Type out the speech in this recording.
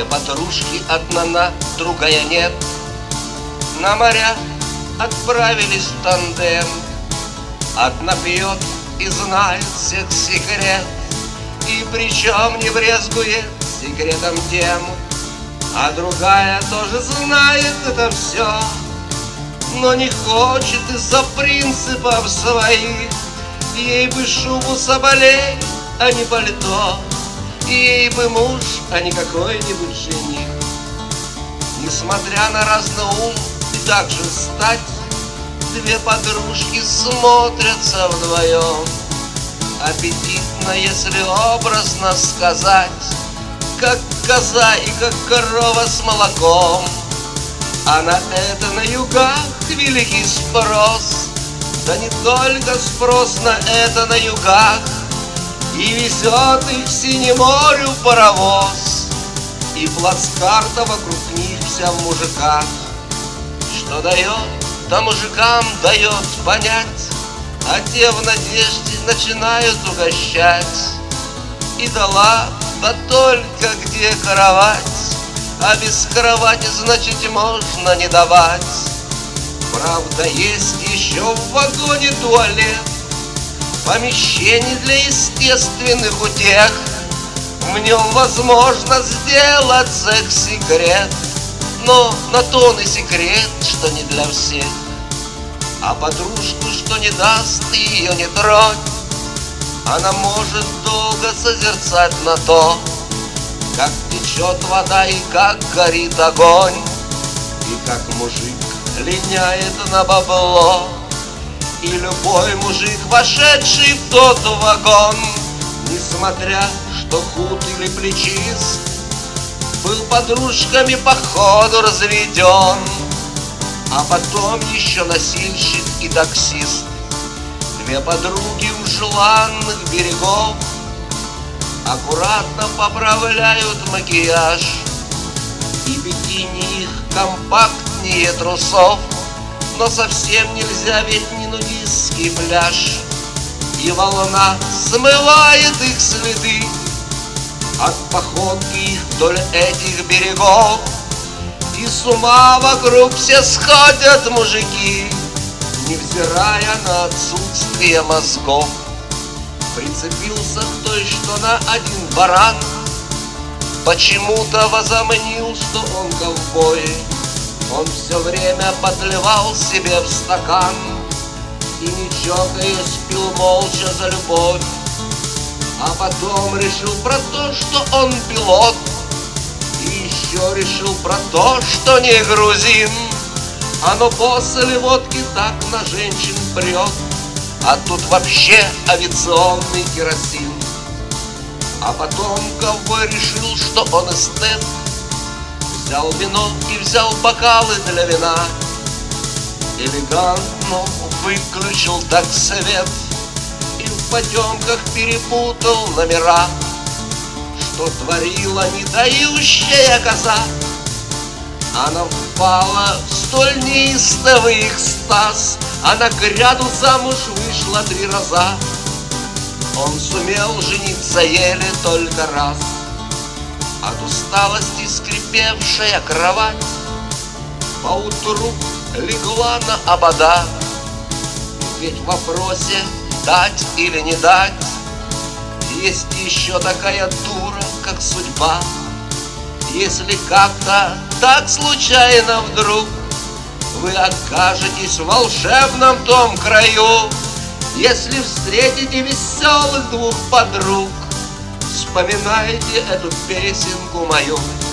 Две подружки, одна на, другая нет, на моря отправились в тандем. Одна пьет и знает всех секрет, и причем не брезгует секретом тем. А другая тоже знает это все, но не хочет из-за принципов своих. Ей бы шубу соболей, а не пальто, ей бы муж, а не какой-нибудь жених. Несмотря на разный ум и также стать, две подружки смотрятся вдвоем. Аппетитно, если образно сказать, как коза и как корова с молоком. А на это на югах великий спрос, да не только спрос на это на югах. И везет их в синем морю паровоз, и плацкарта вокруг них вся в мужиках. Что дает, да мужикам дает понять, а те в надежде начинают угощать. И дала, да только где кровать, а без кровати, значит, можно не давать. Правда, есть еще в вагоне туалет, помещение для естественных утех. В нем возможно сделать секс-секрет, но на то он и секрет, что не для всех. А подружку, что не даст, ты ее не тронь, она может долго созерцать на то, как течет вода и как горит огонь, и как мужик линяет на бабло. И любой мужик, вошедший в тот вагон, несмотря что худ или плечист, был подружками по ходу разведен. А потом еще носильщик и таксист. Две подруги у желанных берегов аккуратно поправляют макияж, и бикини их компактнее трусов. Но совсем нельзя, ведь не нудистский пляж, и волна смывает их следы от походки их вдоль этих берегов. И с ума вокруг все сходят мужики, невзирая на отсутствие мозгов. Прицепился к той, что на один баран, почему-то возомнил, что он ковбой. Он все время подливал себе в стакан и, не чокаясь, пил молча за любовь. А потом решил про то, что он пилот, и еще решил про то, что не грузин. Оно после водки так на женщин прет, а тут вообще авиационный керосин. А потом ковбой решил, что он эстет, взял вино и взял бокалы для вина, элегантно выключил так свет и в потемках перепутал номера. Что творила недающая коза, она впала в столь неистовый экстаз, а на гряду замуж вышла 3 раза. Он сумел жениться еле только раз. От усталости скрипевшая кровать поутру легла на обода. Ведь в вопросе дать или не дать есть еще такая дура, как судьба. Если как-то так случайно вдруг вы окажетесь в волшебном том краю, если встретите веселых 2 подруг, вспоминайте эту песенку мою.